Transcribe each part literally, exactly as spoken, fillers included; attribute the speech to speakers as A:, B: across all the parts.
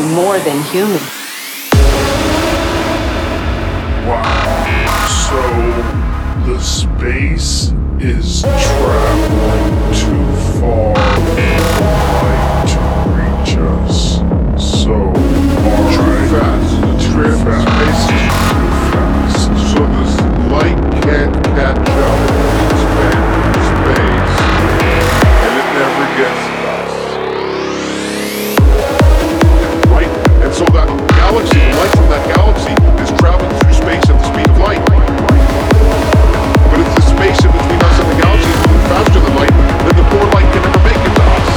A: more than human.
B: Wow. So the space is traveling too far for light to reach us. So far. Too fast. Too fast. Space is too fast. So this light can't catch up and expand into space, and it never gets to us. Right? And so that galaxy, the light from that galaxy is traveling through space at the speed of light. But if the space in between us and the galaxy is moving faster than light, then the poor light can never make it to us.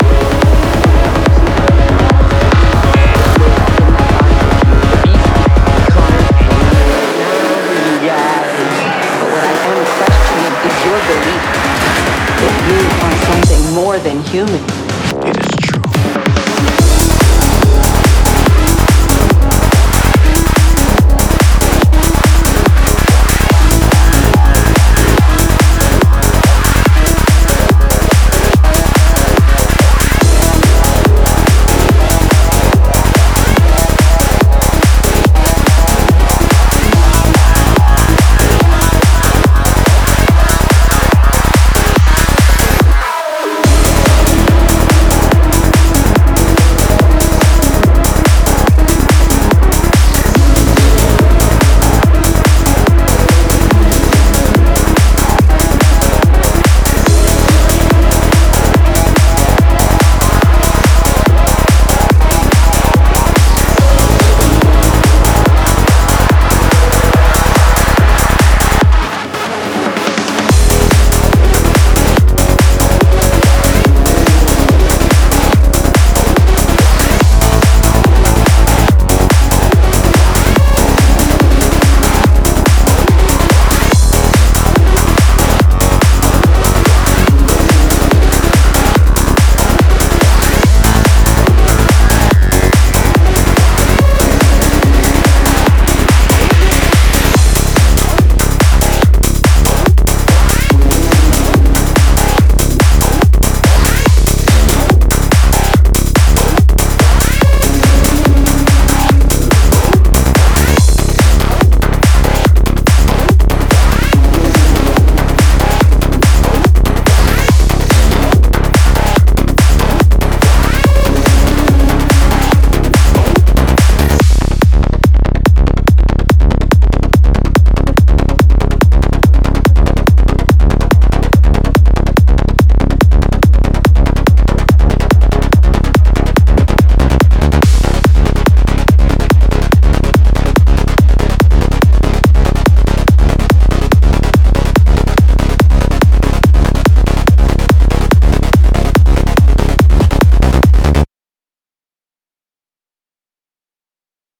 A: But what I am questioning is your belief that you are something more than human.